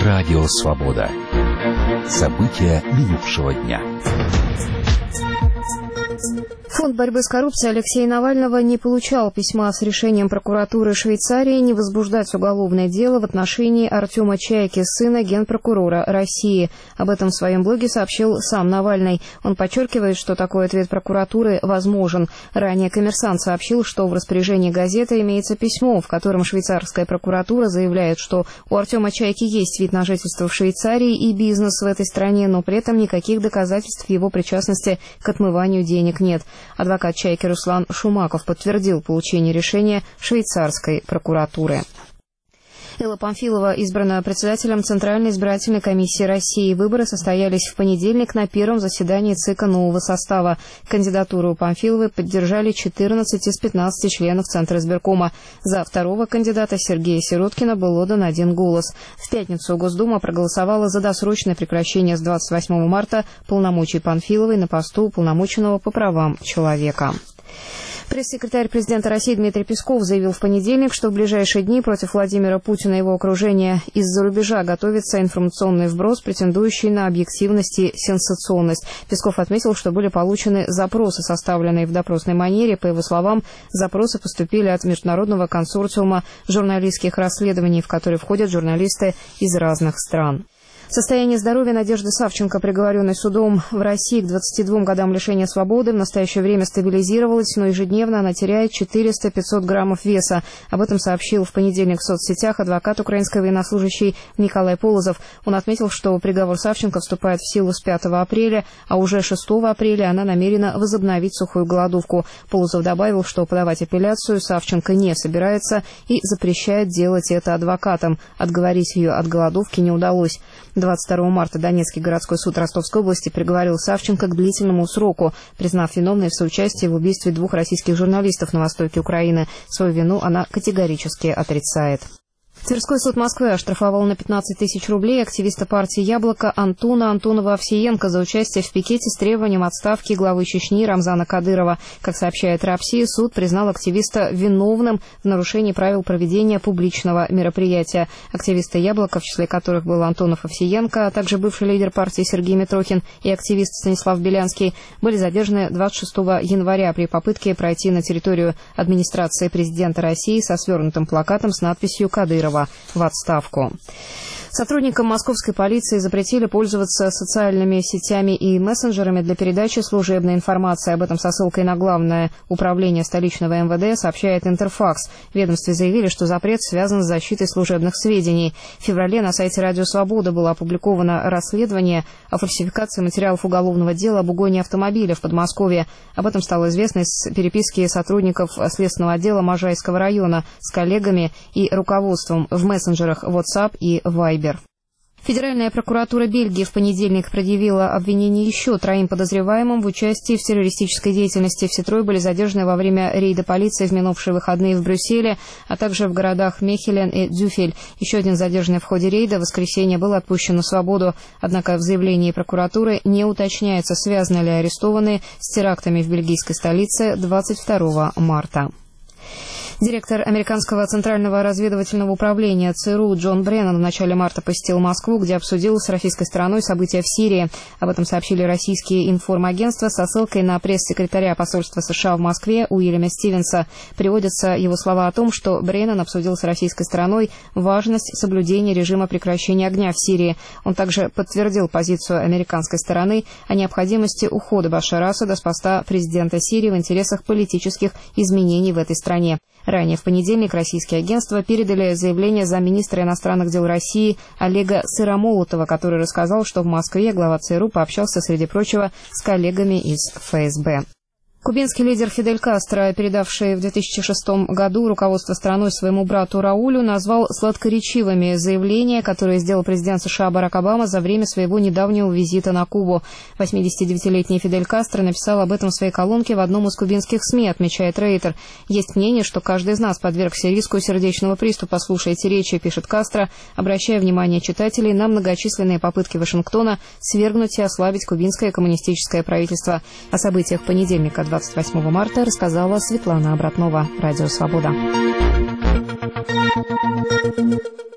Радио Свобода. События минувшего дня. Фонд борьбы с коррупцией Алексея Навального не получал письма с решением прокуратуры Швейцарии не возбуждать уголовное дело в отношении Артема Чайки, сына генпрокурора России. Об этом в своем блоге сообщил сам Навальный. Он подчеркивает, что такой ответ прокуратуры возможен. Ранее «Коммерсант» сообщил, что в распоряжении газеты имеется письмо, в котором швейцарская прокуратура заявляет, что у Артема Чайки есть вид на жительство в Швейцарии и бизнес в этой стране, но при этом никаких доказательств его причастности к отмыванию денег нет. Адвокат Чайки Руслан Шумаков подтвердил получение решения швейцарской прокуратуры. Элла Памфилова избрана председателем Центральной избирательной комиссии России. Выборы состоялись в понедельник на первом заседании ЦИКа нового состава. Кандидатуру Памфиловой поддержали 14 из 15 членов Центра избиркома. За второго кандидата Сергея Сироткина был отдан 1 голос. В пятницу Госдума проголосовала за досрочное прекращение с 28 марта полномочий Памфиловой на посту уполномоченного по правам человека. Пресс-секретарь президента России Дмитрий Песков заявил в понедельник, что в ближайшие дни против Владимира Путина и его окружения из-за рубежа готовится информационный вброс, претендующий на объективность и сенсационность. Песков отметил, что были получены запросы, составленные в допросной манере. По его словам, запросы поступили от Международного консорциума журналистских расследований, в который входят журналисты из разных стран. Состояние здоровья Надежды Савченко, приговоренной судом в России к 22 годам лишения свободы, в настоящее время стабилизировалось, но ежедневно она теряет 400-500 граммов веса. Об этом сообщил в понедельник в соцсетях адвокат украинской военнослужащей Николай Полозов. Он отметил, что приговор Савченко вступает в силу с 5 апреля, а уже 6 апреля она намерена возобновить сухую голодовку. Полозов добавил, что подавать апелляцию Савченко не собирается и запрещает делать это адвокатам. Отговорить ее от голодовки не удалось. 22 марта Донецкий городской суд Ростовской области приговорил Савченко к длительному сроку, признав виновной в соучастии в убийстве 2 российских журналистов на востоке Украины. Свою вину она категорически отрицает. Тверской суд Москвы оштрафовал на 15 тысяч рублей активиста партии «Яблоко» Антона Антонова-Овсиенко за участие в пикете с требованием отставки главы Чечни Рамзана Кадырова. Как сообщает РАПСИ, суд признал активиста виновным в нарушении правил проведения публичного мероприятия. Активисты «Яблоко», в числе которых был Антонов-Овсиенко, а также бывший лидер партии Сергей Митрохин и активист Станислав Белянский, были задержаны 26 января при попытке пройти на территорию администрации президента России со свернутым плакатом с надписью «Кадырова в отставку». Сотрудникам московской полиции запретили пользоваться социальными сетями и мессенджерами для передачи служебной информации. Об этом со ссылкой на Главное управление столичного МВД сообщает Интерфакс. В ведомстве заявили, что запрет связан с защитой служебных сведений. В феврале на сайте «Радио Свобода» было опубликовано расследование о фальсификации материалов уголовного дела об угоне автомобиля в Подмосковье. Об этом стало известно из переписки сотрудников Следственного отдела Можайского района с коллегами и руководством в мессенджерах WhatsApp и Viber. Федеральная прокуратура Бельгии в понедельник предъявила обвинение еще 3 подозреваемым в участии в террористической деятельности. Все 3 были задержаны во время рейда полиции в минувшие выходные в Брюсселе, а также в городах Мехелен и Дзюфель. Еще один задержанный в ходе рейда в воскресенье был отпущен на свободу. Однако в заявлении прокуратуры не уточняется, связаны ли арестованные с терактами в бельгийской столице 22 марта. Директор американского Центрального разведывательного управления ЦРУ Джон Бреннан в начале марта посетил Москву, где обсудил с российской стороной события в Сирии. Об этом сообщили российские информагентства со ссылкой на пресс-секретаря посольства США в Москве Уильяма Стивенса. Приводятся его слова о том, что Бреннан обсудил с российской стороной важность соблюдения режима прекращения огня в Сирии. Он также подтвердил позицию американской стороны о необходимости ухода Башара Асада с поста президента Сирии в интересах политических изменений в этой стране. Ранее в понедельник российские агентства передали заявление замминистра иностранных дел России Олега Сыромолотова, который рассказал, что в Москве глава ЦРУ пообщался, среди прочего, с коллегами из ФСБ. Кубинский лидер Фидель Кастро, передавший в 2006 году руководство страной своему брату Раулю, назвал сладкоречивыми заявления, которые сделал президент США Барак Обама за время своего недавнего визита на Кубу. 89-летний Фидель Кастро написал об этом в своей колонке в одном из кубинских СМИ, отмечает Рейтер. «Есть мнение, что каждый из нас подвергся риску сердечного приступа, слушая эти речи», пишет Кастро, обращая внимание читателей на многочисленные попытки Вашингтона свергнуть и ослабить кубинское коммунистическое правительство. О событиях понедельника 28 марта рассказала Светлана Обратнова, Радио Свобода.